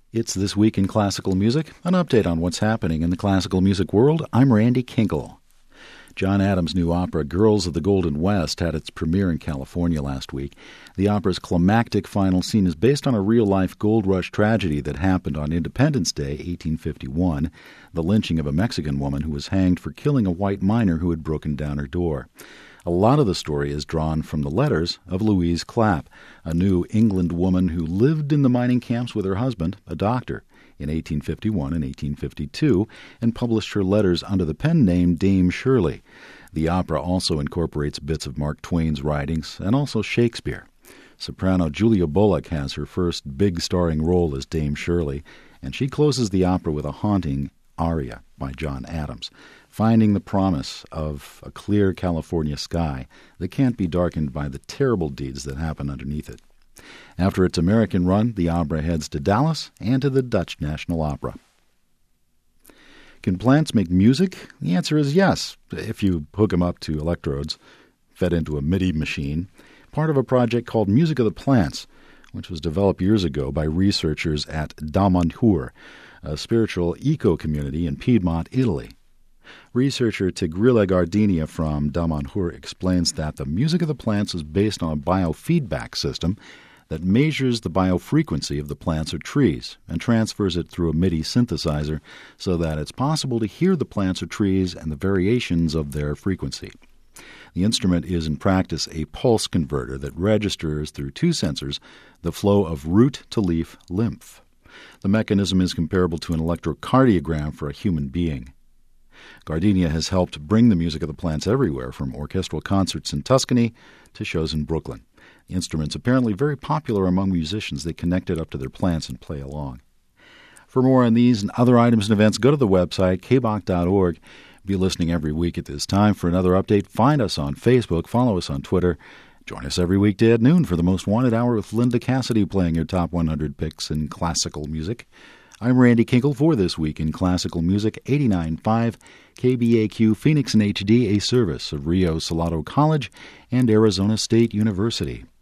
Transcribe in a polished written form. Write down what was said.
It's This Week in Classical Music, an update on what's happening in the classical music world. I'm Randy Kinkle. John Adams' new opera, Girls of the Golden West, had its premiere in California last week. The opera's climactic final scene is based on a real-life gold rush tragedy that happened on Independence Day, 1851, the lynching of a Mexican woman who was hanged for killing a white miner who had broken down her door. A lot of the story is drawn from the letters of Louise Clapp, a New England woman who lived in the mining camps with her husband, a doctor, in 1851 and 1852, and published her letters under the pen name Dame Shirley. The opera also incorporates bits of Mark Twain's writings and also Shakespeare. Soprano Julia Bullock has her first big starring role as Dame Shirley, and she closes the opera with a haunting aria by John Adams, finding the promise of a clear California sky that can't be darkened by the terrible deeds that happen underneath it. After its American run, the opera heads to Dallas and to the Dutch National Opera. Can plants make music? The answer is yes, if you hook them up to electrodes fed into a MIDI machine, part of a project called Music of the Plants, which was developed years ago by researchers at Damanhur, a spiritual eco-community in Piedmont, Italy. Researcher Tigrilla Gardenia from Damanhur explains that the music of the plants is based on a biofeedback system that measures the biofrequency of the plants or trees and transfers it through a MIDI synthesizer so that it's possible to hear the plants or trees and the variations of their frequency. The instrument is in practice a pulse converter that registers through two sensors the flow of root-to-leaf lymph. The mechanism is comparable to an electrocardiogram for a human being. Gardenia has helped bring the music of the plants everywhere, from orchestral concerts in Tuscany to shows in Brooklyn. The instrument's apparently very popular among musicians. They connect it up to their plants and play along. For more on these and other items and events, go to the website, kbach.org. Be listening every week at this time for another update. Find us on Facebook, follow us on Twitter. Join us every weekday at noon for the Most Wanted Hour with Linda Cassidy playing your top 100 picks in classical music. I'm Randy Kinkle for This Week in Classical Music, 89.5 KBAQ Phoenix in HD, a service of Rio Salado College and Arizona State University.